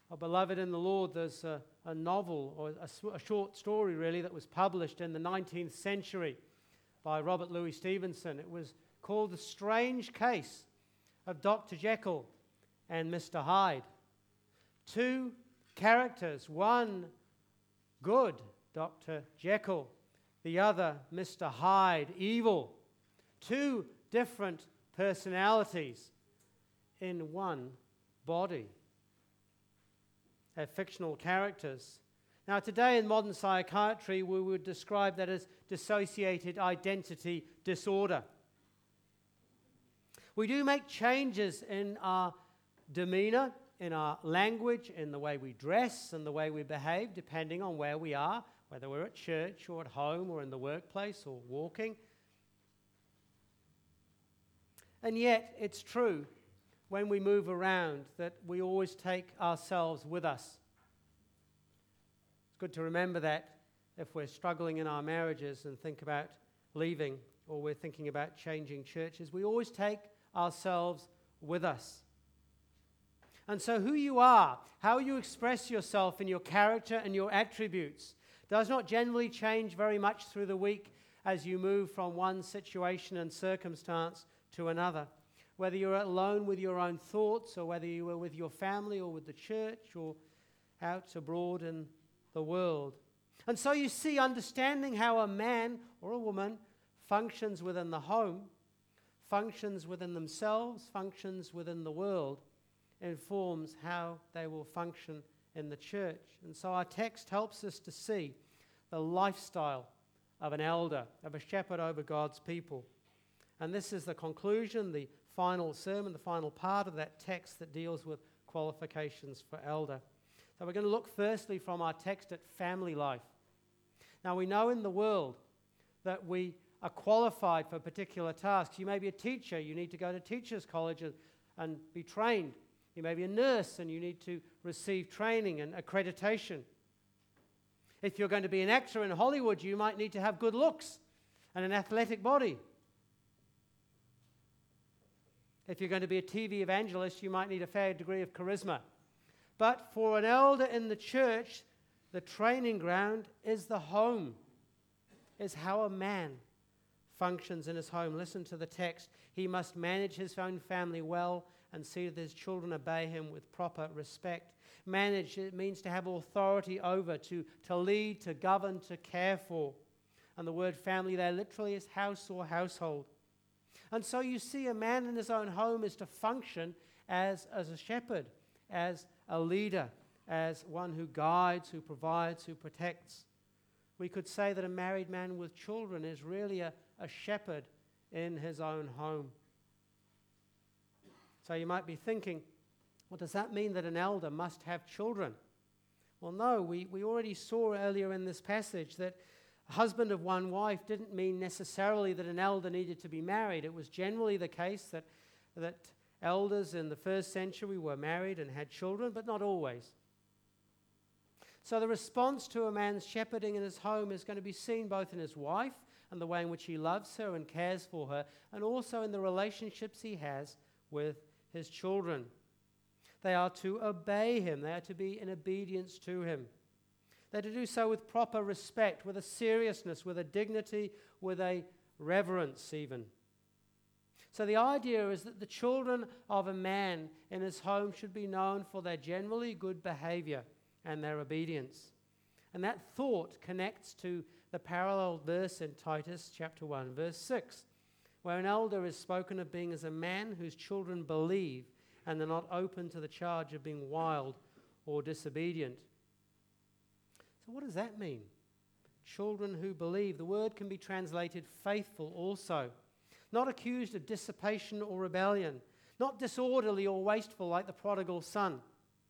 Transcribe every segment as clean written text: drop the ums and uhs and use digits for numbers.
Beloved in the Lord, there's a novel, or a short story really, that was published in the 19th century by Robert Louis Stevenson. It was called The Strange Case of Dr. Jekyll and Mr. Hyde. Two characters, one good, Dr. Jekyll, the other Mr. Hyde, evil. Two different personalities in one body. They're fictional characters. Now, today in modern psychiatry, we would describe that as dissociated identity disorder. We do make changes in our demeanor, in our language, in the way we dress and the way we behave, depending on where we are, whether we're at church or at home or in the workplace or walking. And yet, it's true when we move around that we always take ourselves with us. It's good to remember that if we're struggling in our marriages and think about leaving, or we're thinking about changing churches, we always take ourselves with us. And so who you are, how you express yourself in your character and your attributes does not generally change very much through the week as you move from one situation and circumstance to another. Whether you're alone with your own thoughts, or whether you are with your family or with the church or out abroad in the world. And so you see, understanding how a man or a woman functions within the home, functions within themselves, functions within the world, informs how they will function in the church. And so our text helps us to see the lifestyle of an elder, of a shepherd over God's people. And this is the conclusion, the final sermon, the final part of that text that deals with qualifications for elder. So we're going to look firstly from our text at family life. Now we know in the world that we are qualified for particular tasks. You may be a teacher, you need to go to teachers' college and be trained. You may be a nurse and you need to receive training and accreditation. If you're going to be an actor in Hollywood, you might need to have good looks and an athletic body. If you're going to be a TV evangelist, you might need a fair degree of charisma. But for an elder in the church, the training ground is the home, is how a man functions in his home. Listen to the text. He must manage his own family well and see that his children obey him with proper respect. Manage, it means to have authority over, to lead, to govern, to care for. And the word family there literally is house or household. And so you see, a man in his own home is to function as a shepherd, as a leader, as one who guides, who provides, who protects. We could say that a married man with children is really a shepherd in his own home. So you might be thinking, well, does that mean that an elder must have children? Well, no, we already saw earlier in this passage that husband of one wife didn't mean necessarily that an elder needed to be married. It was generally the case that elders in the first century were married and had children, but not always. So the response to a man's shepherding in his home is going to be seen both in his wife and the way in which he loves her and cares for her, and also in the relationships he has with his children. They are to obey him. They are to be in obedience to him. They're to do so with proper respect, with a seriousness, with a dignity, with a reverence even. So the idea is that the children of a man in his home should be known for their generally good behavior and their obedience. And that thought connects to the parallel verse in Titus chapter 1, verse 6, where an elder is spoken of being as a man whose children believe and are not open to the charge of being wild or disobedient. So what does that mean? Children who believe. The word can be translated faithful also. Not accused of dissipation or rebellion. Not disorderly or wasteful like the prodigal son.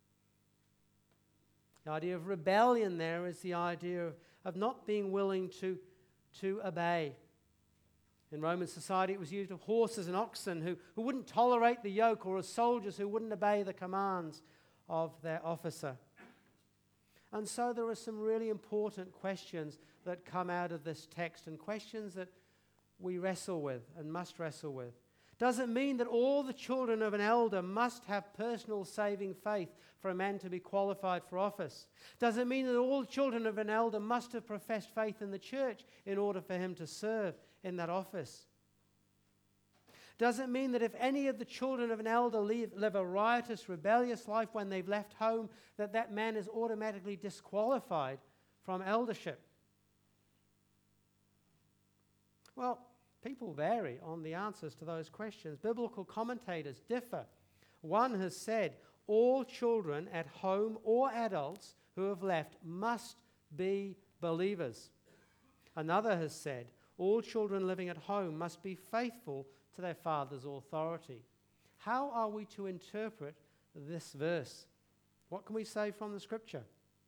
The idea of rebellion there is the idea of not being willing to obey. In Roman society, it was used of horses and oxen who wouldn't tolerate the yoke, or of soldiers who wouldn't obey the commands of their officer. And so there are some really important questions that come out of this text, and questions that we wrestle with and must wrestle with. Does it mean that all the children of an elder must have personal saving faith for a man to be qualified for office? Does it mean that all children of an elder must have professed faith in the church in order for him to serve in that office? Does it mean that if any of the children of an elder live a riotous, rebellious life when they've left home, that that man is automatically disqualified from eldership? Well, people vary on the answers to those questions. Biblical commentators differ. One has said all children at home or adults who have left must be believers. Another has said all children living at home must be faithful to their father's authority. How are we to interpret this verse? What can we say from the scripture?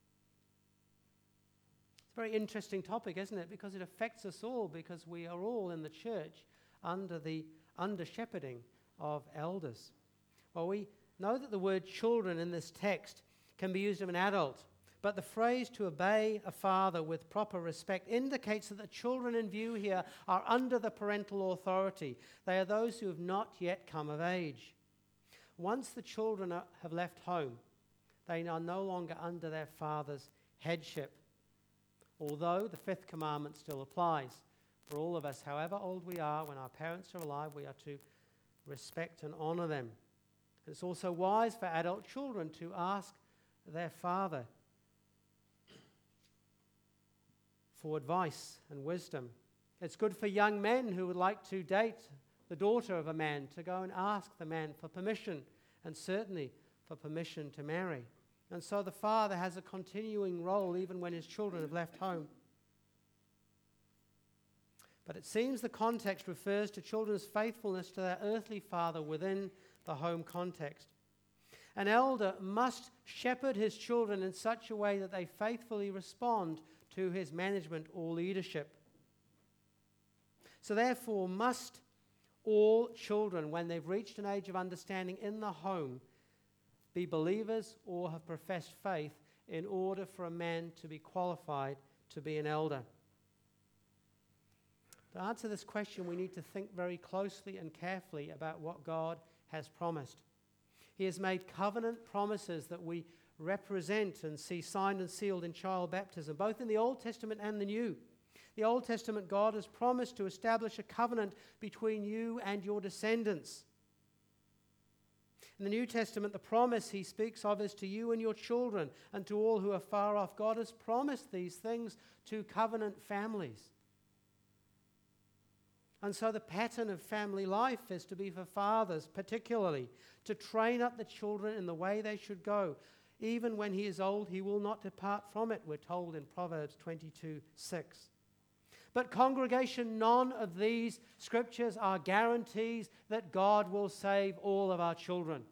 It's a very interesting topic, isn't it? Because it affects us all, because we are all in the church under the under-shepherding of elders. Well, we know that the word children in this text can be used of an adult, but the phrase to obey a father with proper respect indicates that the children in view here are under the parental authority. They are those who have not yet come of age. Once the children have left home, they are no longer under their father's headship. Although the fifth commandment still applies. For all of us, however old we are, when our parents are alive, we are to respect and honor them. It's also wise for adult children to ask their father for advice and wisdom. It's good for young men who would like to date the daughter of a man to go and ask the man for permission, and certainly for permission to marry. And so the father has a continuing role even when his children have left home. But it seems the context refers to children's faithfulness to their earthly father within the home context. An elder must shepherd his children in such a way that they faithfully respond to his management or leadership. So therefore, must all children, when they've reached an age of understanding in the home, be believers or have professed faith in order for a man to be qualified to be an elder? To answer this question, we need to think very closely and carefully about what God has promised. He has made covenant promises that we represent and see signed and sealed in child baptism, both in the Old Testament and the New. The Old Testament, God has promised to establish a covenant between you and your descendants. In the New Testament, the promise he speaks of is to you and your children and to all who are far off. God has promised these things to covenant families. And so the pattern of family life is to be for fathers, particularly, to train up the children in the way they should go. Even when he is old, he will not depart from it, we're told in Proverbs 22:6. But congregation, none of these scriptures are guarantees that God will save all of our children.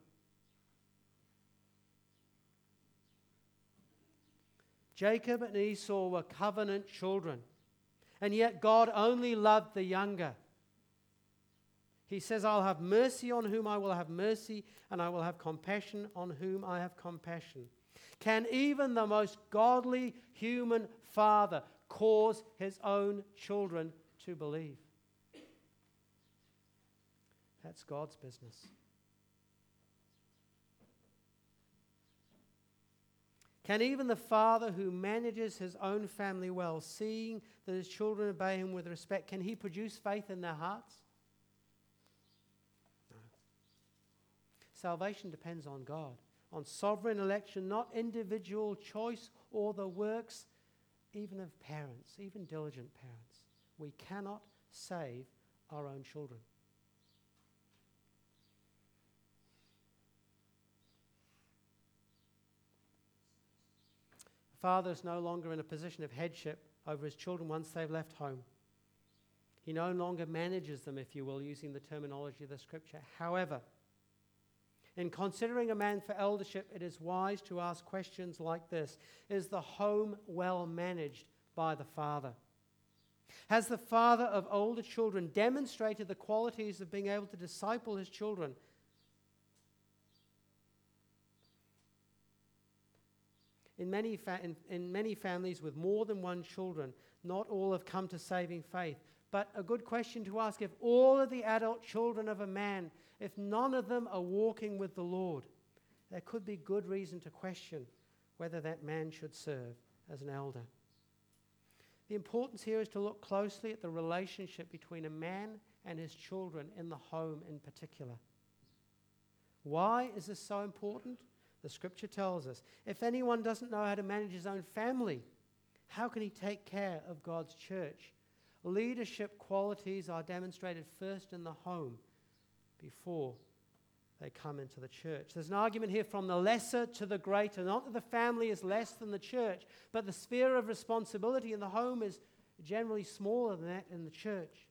Jacob and Esau were covenant children, and yet God only loved the younger. He says, I'll have mercy on whom I will have mercy, and I will have compassion on whom I have compassion. Can even the most godly human father cause his own children to believe? That's God's business. Can even the father who manages his own family well, seeing that his children obey him with respect, can he produce faith in their hearts? No. Salvation depends on God, on sovereign election, not individual choice or the works even of parents, even diligent parents. We cannot save our own children. A father is no longer in a position of headship over his children once they've left home. He no longer manages them, if you will, using the terminology of the scripture. However, in considering a man for eldership, it is wise to ask questions like this. Is the home well managed by the father? Has the father of older children demonstrated the qualities of being able to disciple his children? In many families with more than one children, not all have come to saving faith, But a good question to ask, if all of the adult children of a man, if none of them are walking with the Lord, there could be good reason to question whether that man should serve as an elder. The importance here is to look closely at the relationship between a man and his children in the home in particular. Why is this so important? The scripture tells us, if anyone doesn't know how to manage his own family, how can he take care of God's church? Leadership qualities are demonstrated first in the home before they come into the church. There's an argument here from the lesser to the greater. Not that the family is less than the church, but the sphere of responsibility in the home is generally smaller than that in the church.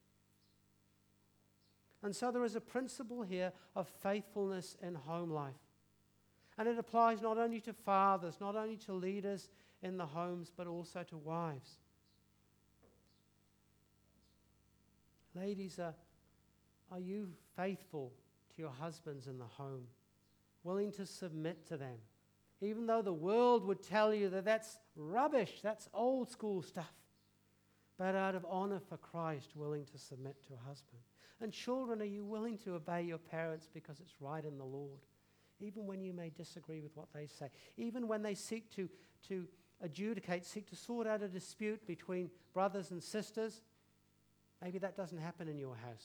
And so there is a principle here of faithfulness in home life. And it applies not only to fathers, not only to leaders in the homes, but also to wives. Ladies, are you faithful to your husbands in the home? Willing to submit to them? Even though the world would tell you that that's rubbish, that's old school stuff. But out of honor for Christ, willing to submit to a husband. And children, are you willing to obey your parents because it's right in the Lord? Even when you may disagree with what they say. Even when they seek to adjudicate, seek to sort out a dispute between brothers and sisters. Maybe that doesn't happen in your house.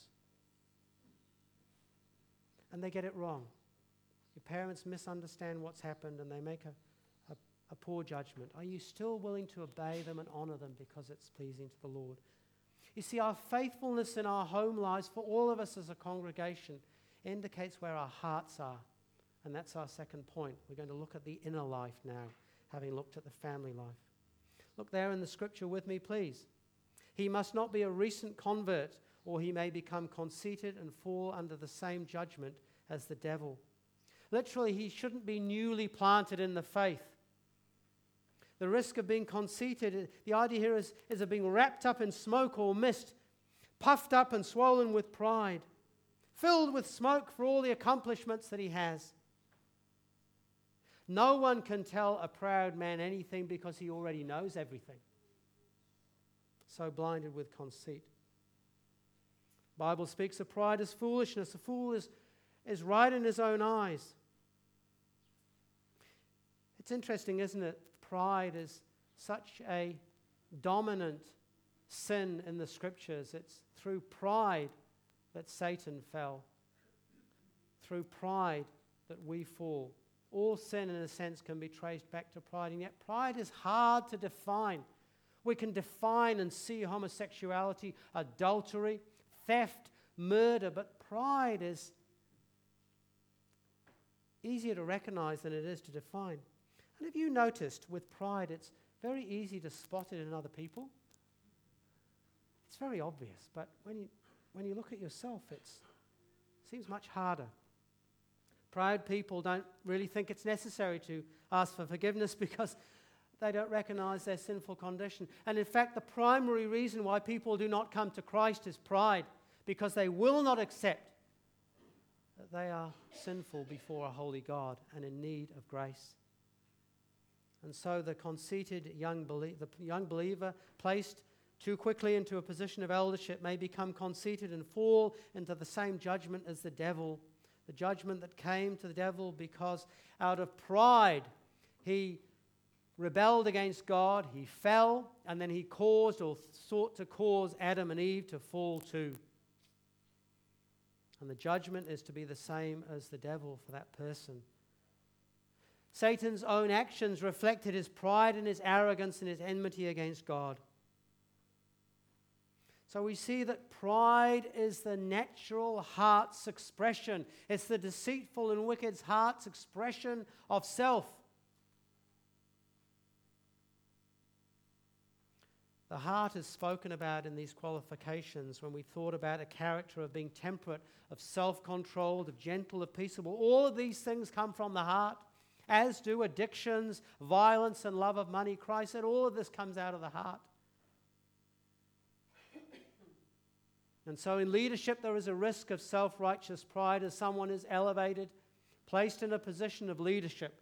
And they get it wrong. Your parents misunderstand what's happened and they make a poor judgment. Are you still willing to obey them and honor them because it's pleasing to the Lord? You see, our faithfulness in our home lives for all of us as a congregation indicates where our hearts are. And that's our second point. We're going to look at the inner life now, having looked at the family life. Look there in the scripture with me, please. He must not be a recent convert, or he may become conceited and fall under the same judgment as the devil. Literally, he shouldn't be newly planted in the faith. The risk of being conceited, the idea here is of being wrapped up in smoke or mist, puffed up and swollen with pride, filled with smoke for all the accomplishments that he has. No one can tell a proud man anything because he already knows everything. So blinded with conceit. The Bible speaks of pride as foolishness. A fool is right in his own eyes. It's interesting, isn't it? Pride is such a dominant sin in the scriptures. It's through pride that Satan fell. Through pride that we fall. All sin, in a sense, can be traced back to pride, and yet pride is hard to define. We can define and see homosexuality, adultery, theft, murder, but pride is easier to recognize than it is to define. And have you noticed with pride, it's very easy to spot it in other people? It's very obvious, but when you look at yourself, it seems much harder. Proud people don't really think it's necessary to ask for forgiveness because they don't recognize their sinful condition. And in fact, the primary reason why people do not come to Christ is pride, because they will not accept that they are sinful before a holy God and in need of grace. And so the conceited young believer placed too quickly into a position of eldership may become conceited and fall into the same judgment as the devil. The judgment that came to the devil because out of pride he rebelled against God, he fell, and then he caused or sought to cause Adam and Eve to fall too. And the judgment is to be the same as the devil for that person. Satan's own actions reflected his pride and his arrogance and his enmity against God. So we see that pride is the natural heart's expression. It's the deceitful and wicked heart's expression of self. The heart is spoken about in these qualifications when we thought about a character of being temperate, of self-controlled, of gentle, of peaceable. All of these things come from the heart, as do addictions, violence, and love of money. Christ said all of this comes out of the heart. And so in leadership, there is a risk of self-righteous pride as someone is elevated, placed in a position of leadership.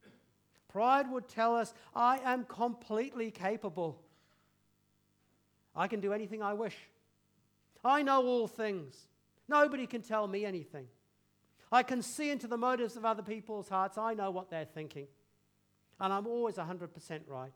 Pride would tell us, I am completely capable. I can do anything I wish. I know all things. Nobody can tell me anything. I can see into the motives of other people's hearts. I know what they're thinking. And I'm always 100% right.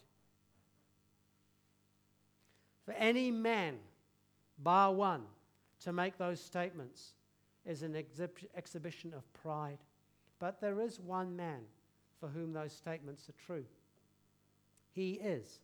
For any man, bar one, to make those statements is an exhibition of pride. But there is one man for whom those statements are true. He is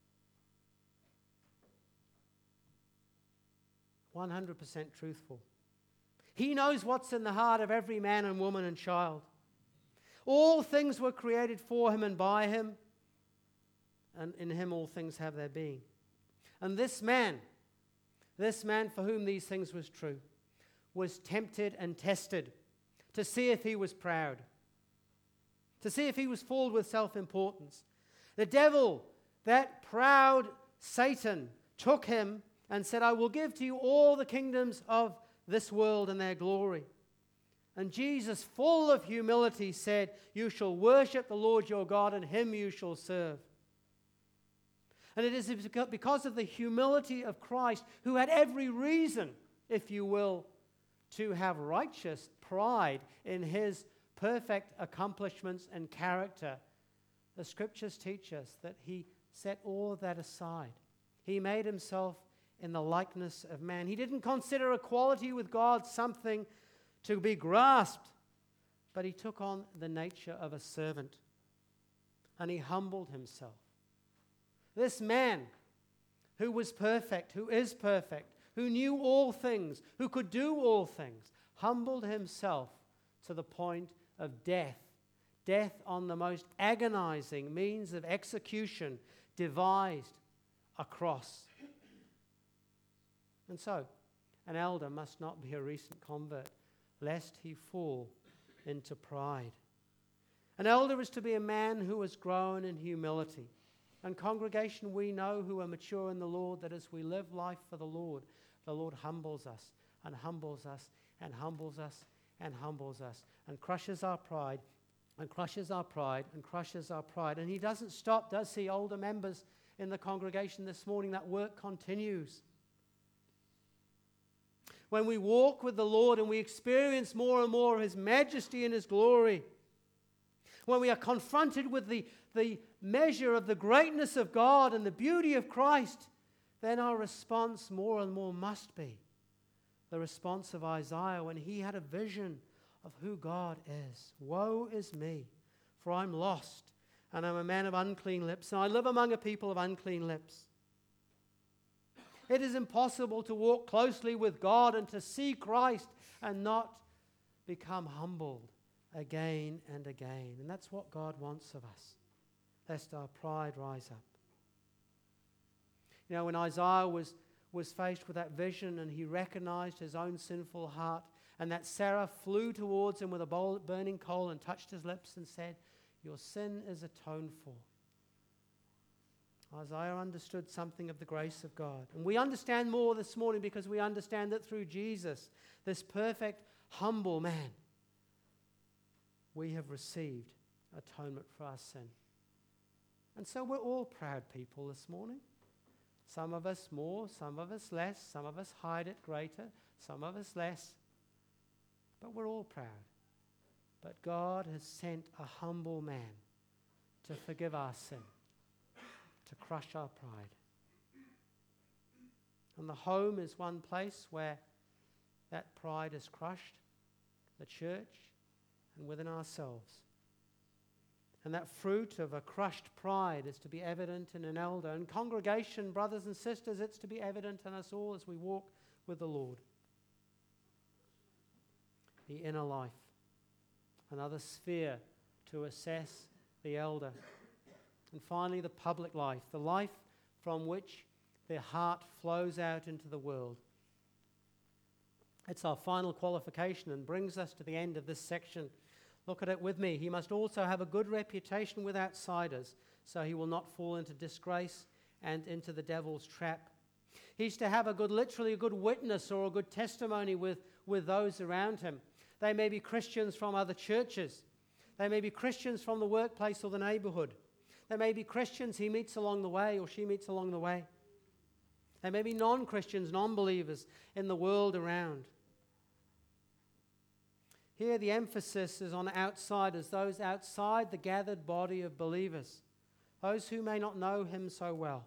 100% truthful. He knows what's in the heart of every man and woman and child. All things were created for him and by him, and in him all things have their being. And this man for whom these things was true, was tempted and tested to see if he was proud, to see if he was filled with self-importance. The devil, that proud Satan, took him and said, I will give to you all the kingdoms of this world and their glory. And Jesus, full of humility, said, you shall worship the Lord your God, and him you shall serve. And it is because of the humility of Christ, who had every reason, if you will, to have righteous pride in his perfect accomplishments and character. The scriptures teach us that he set all of that aside. He made himself in the likeness of man. He didn't consider equality with God something to be grasped, but he took on the nature of a servant, and he humbled himself. This man who was perfect, who is perfect, who knew all things, who could do all things, humbled himself to the point of death. Death on the most agonizing means of execution devised, a cross. And so, an elder must not be a recent convert, lest he fall into pride. An elder is to be a man who has grown in humility. And congregation, we know who are mature in the Lord, that as we live life for the Lord humbles us and humbles us and humbles us and humbles us and crushes our pride and crushes our pride and crushes our pride. And he doesn't stop, does he, older members in the congregation this morning? That work continues. When we walk with the Lord and we experience more and more of his majesty and his glory, when we are confronted with the measure of the greatness of God and the beauty of Christ, then our response more and more must be the response of Isaiah when he had a vision of who God is. Woe is me, for I'm lost, and I'm a man of unclean lips, and I live among a people of unclean lips. It is impossible to walk closely with God and to see Christ and not become humbled again and again. And that's what God wants of us, lest our pride rise up. You know, when Isaiah was faced with that vision and he recognized his own sinful heart, and that Sarah flew towards him with a burning coal and touched his lips and said, your sin is atoned for. Isaiah understood something of the grace of God. And we understand more this morning because we understand that through Jesus, this perfect, humble man, we have received atonement for our sin. And so we're all proud people this morning. Some of us more, some of us less, some of us hide it greater, some of us less. But we're all proud. But God has sent a humble man to forgive our sin, to crush our pride. And the home is one place where that pride is crushed, the church, and within ourselves. And that fruit of a crushed pride is to be evident in an elder. And congregation, brothers and sisters, it's to be evident in us all as we walk with the Lord. The inner life, another sphere to assess the elder. And finally, the public life, the life from which their heart flows out into the world. It's our final qualification and brings us to the end of this section. Look at it with me. He must also have a good reputation with outsiders, so he will not fall into disgrace and into the devil's trap. He's to have literally a good witness or a good testimony with those around him. They may be Christians from other churches. They may be Christians from the workplace or the neighborhood. They may be Christians he meets along the way or she meets along the way. There may be non-Christians, non-believers in the world around. Here the emphasis is on outsiders, those outside the gathered body of believers, those who may not know him so well.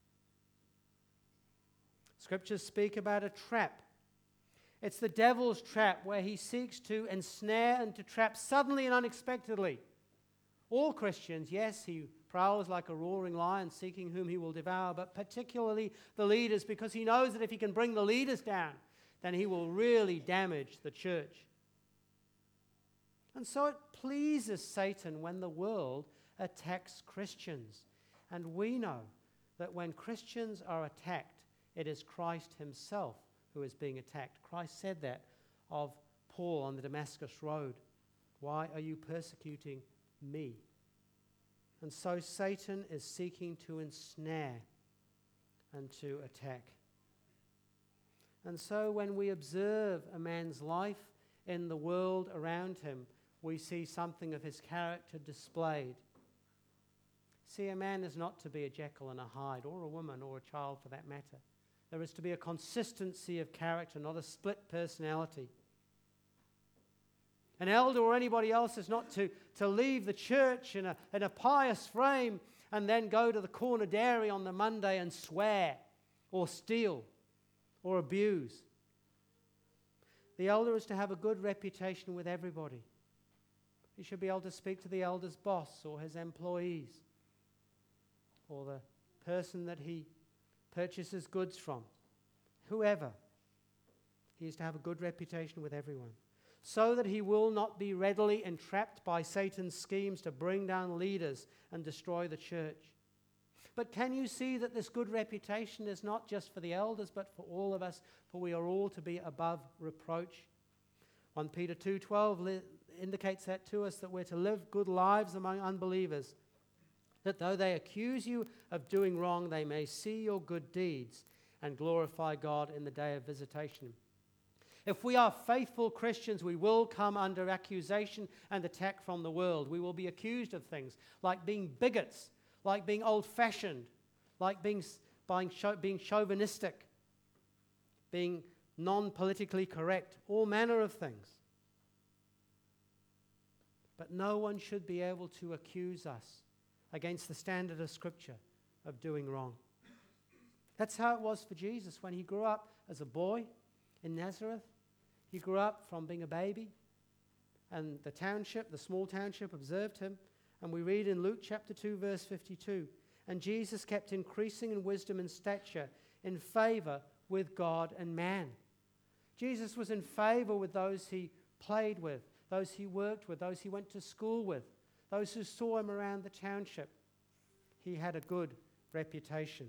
Scriptures speak about a trap. It's the devil's trap where he seeks to ensnare and to trap suddenly and unexpectedly. All Christians, yes, he prowls like a roaring lion seeking whom he will devour, but particularly the leaders, because he knows that if he can bring the leaders down, then he will really damage the church. And so it pleases Satan when the world attacks Christians. And we know that when Christians are attacked, it is Christ himself who is being attacked. Christ said that of Paul on the Damascus Road. Why are you persecuting me? And so Satan is seeking to ensnare and to attack. And so when we observe a man's life in the world around him, we see something of his character displayed. See, a man is not to be a Jekyll and a Hyde, or a woman, or a child for that matter. There is to be a consistency of character, not a split personality. An elder or anybody else is not to leave the church in a pious frame and then go to the corner dairy on the Monday and swear or steal or abuse. The elder is to have a good reputation with everybody. He should be able to speak to the elder's boss or his employees or the person that he purchases goods from, whoever. He is to have a good reputation with everyone, so that he will not be readily entrapped by Satan's schemes to bring down leaders and destroy the church. But can you see that this good reputation is not just for the elders, but for all of us, for we are all to be above reproach? 1 Peter 2:12 indicates that to us, that we're to live good lives among unbelievers, that though they accuse you of doing wrong, they may see your good deeds and glorify God in the day of visitation. If we are faithful Christians, we will come under accusation and attack from the world. We will be accused of things like being bigots, like being old-fashioned, like being chauvinistic, being non-politically correct, all manner of things. But no one should be able to accuse us against the standard of Scripture of doing wrong. That's how it was for Jesus when he grew up as a boy in Nazareth. He grew up from being a baby, and the small township, observed him. And we read in Luke chapter 2, verse 52, and Jesus kept increasing in wisdom and stature, in favor with God and man. Jesus was in favor with those he played with, those he worked with, those he went to school with, those who saw him around the township. He had a good reputation.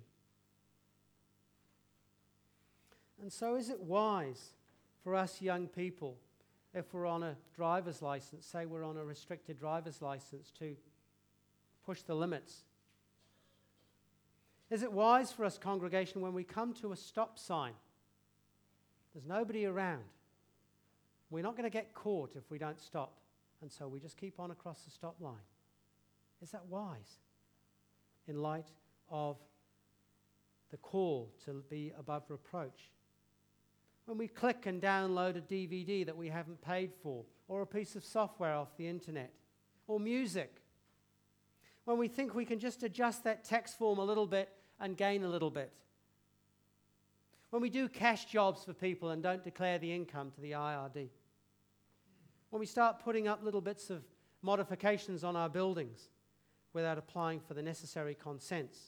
And so is it wise for us young people, if we're on a driver's license, say we're on a restricted driver's license, to push the limits? Is it wise for us, congregation, when we come to a stop sign, there's nobody around, we're not going to get caught if we don't stop, and so we just keep on across the stop line? Is that wise in light of the call to be above reproach? When we click and download a DVD that we haven't paid for, or a piece of software off the internet, or music, when we think we can just adjust that tax form a little bit and gain a little bit, when we do cash jobs for people and don't declare the income to the IRD, when we start putting up little bits of modifications on our buildings without applying for the necessary consents.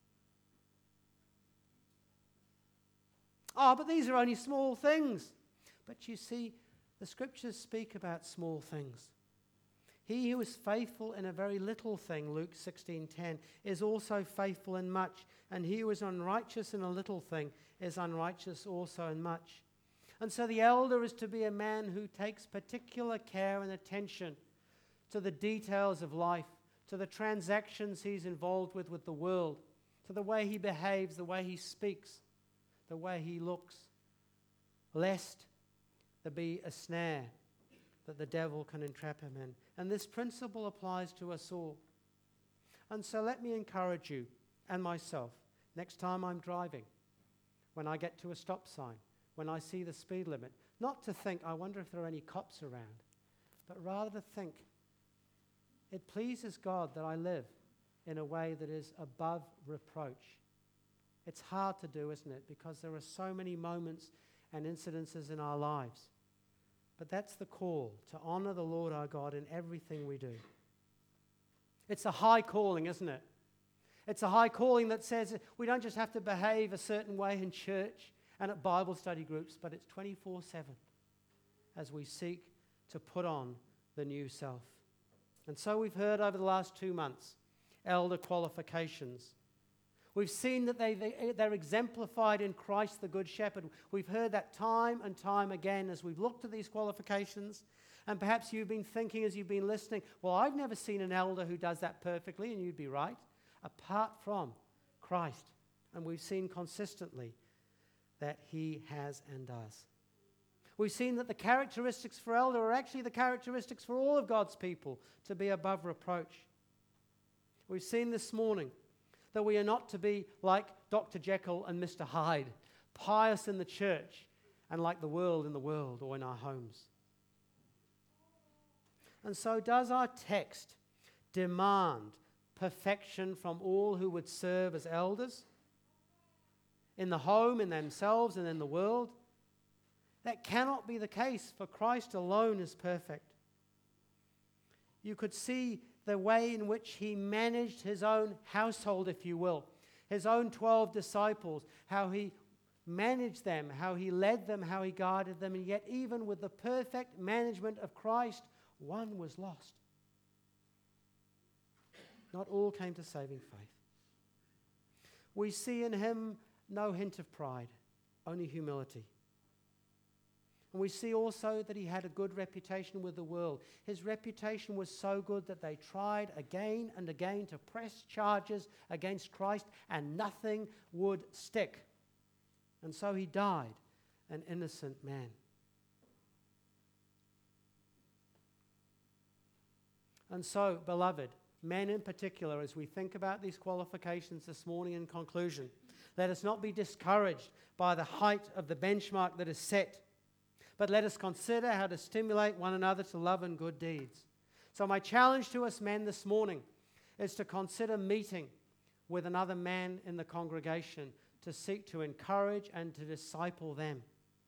Oh, but these are only small things. But you see, the Scriptures speak about small things. He who is faithful in a very little thing, Luke 16:10, is also faithful in much. And he who is unrighteous in a little thing is unrighteous also in much. And so the elder is to be a man who takes particular care and attention to the details of life, to the transactions he's involved with the world, to the way he behaves, the way he speaks, the way he looks, lest there be a snare that the devil can entrap him in. And this principle applies to us all. And so let me encourage you and myself, next time I'm driving, when I get to a stop sign, when I see the speed limit. Not to think, I wonder if there are any cops around, but rather to think, it pleases God that I live in a way that is above reproach. It's hard to do, isn't it? Because there are so many moments and incidences in our lives. But that's the call, to honor the Lord our God in everything we do. It's a high calling, isn't it? It's a high calling that says we don't just have to behave a certain way in church and at Bible study groups, but it's 24/7 as we seek to put on the new self. And so we've heard over the last 2 months, elder qualifications. We've seen that they're exemplified in Christ the Good Shepherd. We've heard that time and time again as we've looked at these qualifications. And perhaps you've been thinking as you've been listening, well, I've never seen an elder who does that perfectly, and you'd be right, apart from Christ. And we've seen consistently that he has and does. We've seen that the characteristics for elder are actually the characteristics for all of God's people, to be above reproach. We've seen this morning that we are not to be like Dr. Jekyll and Mr. Hyde, pious in the church and like the world in the world or in our homes. And so does our text demand perfection from all who would serve as elders in the home, in themselves, and in the world? That cannot be the case, for Christ alone is perfect. You could see the way in which he managed his own household, if you will, his own 12 disciples, how he managed them, how he led them, how he guided them, and yet even with the perfect management of Christ, one was lost. Not all came to saving faith. We see in him no hint of pride, only humility. And we see also that he had a good reputation with the world. His reputation was so good that they tried again and again to press charges against Christ, and nothing would stick. And so he died, an innocent man. And so, beloved, men in particular, as we think about these qualifications this morning in conclusion, let us not be discouraged by the height of the benchmark that is set, but let us consider how to stimulate one another to love and good deeds. So my challenge to us men this morning is to consider meeting with another man in the congregation to seek to encourage and to disciple them.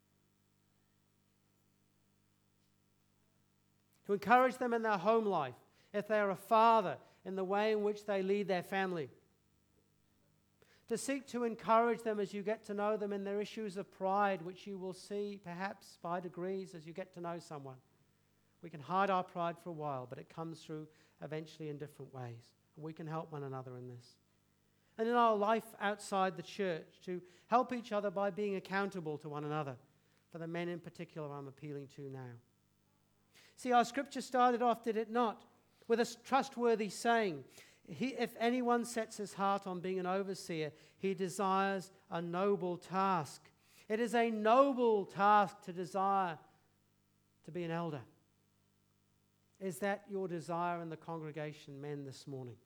To encourage them in their home life, if they are a father, in the way in which they lead their family. To seek to encourage them as you get to know them in their issues of pride, which you will see perhaps by degrees as you get to know someone. We can hide our pride for a while, but it comes through eventually in different ways. We can help one another in this. And in our life outside the church, to help each other by being accountable to one another. For the men in particular I'm appealing to now. See, our scripture started off, did it not, with a trustworthy saying. If anyone sets his heart on being an overseer, he desires a noble task. It is a noble task to desire to be an elder. Is that your desire in the congregation, men, this morning?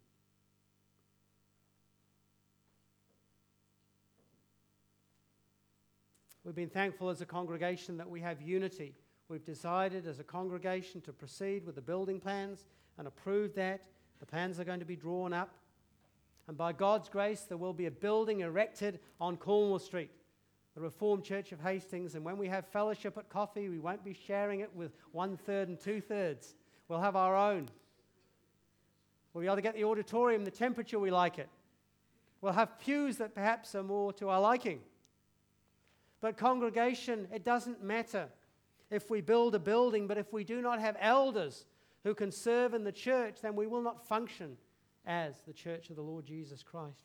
We've been thankful as a congregation that we have unity. We've decided as a congregation to proceed with the building plans and approve that. The plans are going to be drawn up. And by God's grace, there will be a building erected on Cornwall Street, the Reformed Church of Hastings. And when we have fellowship at coffee, we won't be sharing it with 1/3 and 2/3. We'll have our own. We'll be able to get the auditorium, the temperature we like it. We'll have pews that perhaps are more to our liking. But congregation, it doesn't matter if we build a building, but if we do not have elders who can serve in the church, then we will not function as the church of the Lord Jesus Christ.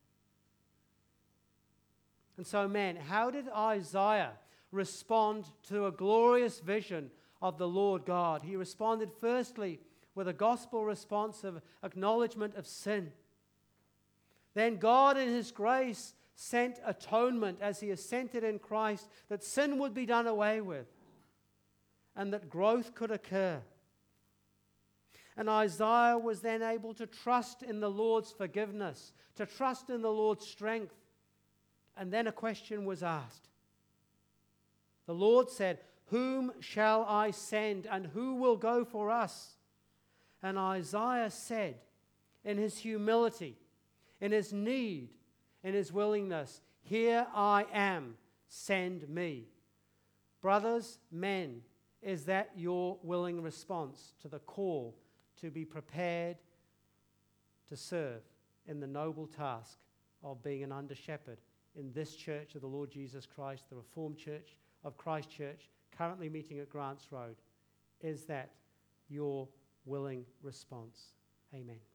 And so, man, how did Isaiah respond to a glorious vision of the Lord God? He responded firstly with a gospel response of acknowledgement of sin. Then God in his grace sent atonement as he assented in Christ, that sin would be done away with and that growth could occur. And Isaiah was then able to trust in the Lord's forgiveness, to trust in the Lord's strength. And then a question was asked. The Lord said, "Whom shall I send, and who will go for us?" And Isaiah said, in his humility, in his need, in his willingness, "Here I am, send me." Brothers, men, is that your willing response to the call to be prepared to serve in the noble task of being an under-shepherd in this church of the Lord Jesus Christ, the Reformed Church of Christ Church, currently meeting at Grants Road? Is that your willing response? Amen.